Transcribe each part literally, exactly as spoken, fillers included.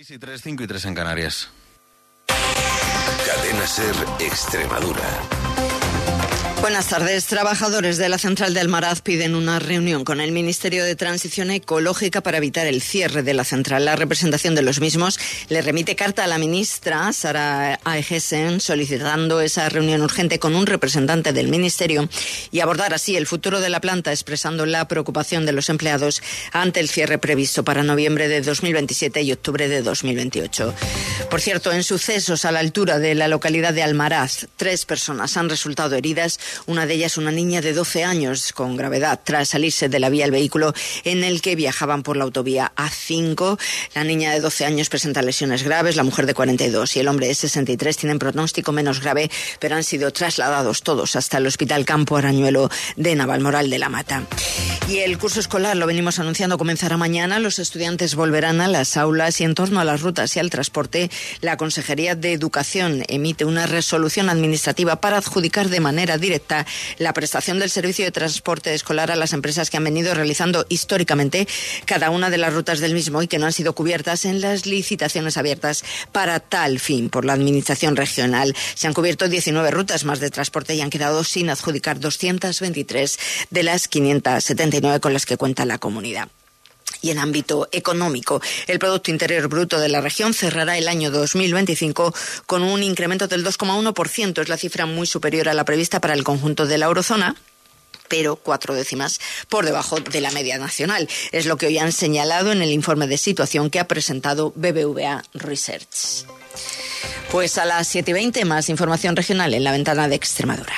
seis y tres, cinco y tres en Canarias. Cadena SER Extremadura. Buenas tardes. Trabajadores de la central de Almaraz piden una reunión con el Ministerio de Transición Ecológica para evitar el cierre de la central. La representación de los mismos le remite carta a la ministra Sara Aegesen solicitando esa reunión urgente con un representante del Ministerio y abordar así el futuro de la planta, expresando la preocupación de los empleados ante el cierre previsto para noviembre de dos mil veintisiete y octubre de dos mil veintiocho. Por cierto, en sucesos a la altura de la localidad de Almaraz, tres personas han resultado heridas. Una de ellas, una niña de doce años con gravedad, tras salirse de la vía el vehículo en el que viajaban por la autovía A cinco. La niña de doce años presenta lesiones graves, la mujer de cuarenta y dos y el hombre de sesenta y tres tienen pronóstico menos grave, pero han sido trasladados todos hasta el Hospital Campo Arañuelo de Navalmoral de la Mata. Y el curso escolar, lo venimos anunciando, comenzará mañana. Los estudiantes volverán a las aulas y en torno a las rutas y al transporte, la Consejería de Educación emite una resolución administrativa para adjudicar de manera directa la prestación del servicio de transporte escolar a las empresas que han venido realizando históricamente cada una de las rutas del mismo y que no han sido cubiertas en las licitaciones abiertas para tal fin por la Administración regional. Se han cubierto diecinueve rutas más de transporte y han quedado sin adjudicar doscientas veintitrés de las quinientas setenta y nueve con las que cuenta la comunidad. Y en ámbito económico, el Producto Interior Bruto de la región cerrará el año dos mil veinticinco con un incremento del dos coma uno por ciento. Es la cifra muy superior a la prevista para el conjunto de la eurozona, pero cuatro décimas por debajo de la media nacional. Es lo que hoy han señalado en el informe de situación que ha presentado B B V A Research. Pues a las siete y veinte, más información regional en la ventana de Extremadura.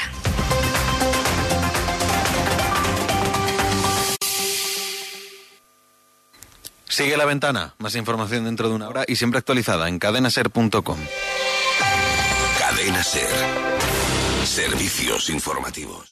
Sigue la ventana, más información dentro de una hora y siempre actualizada en cadena ser punto com. Cadena SER. Servicios informativos.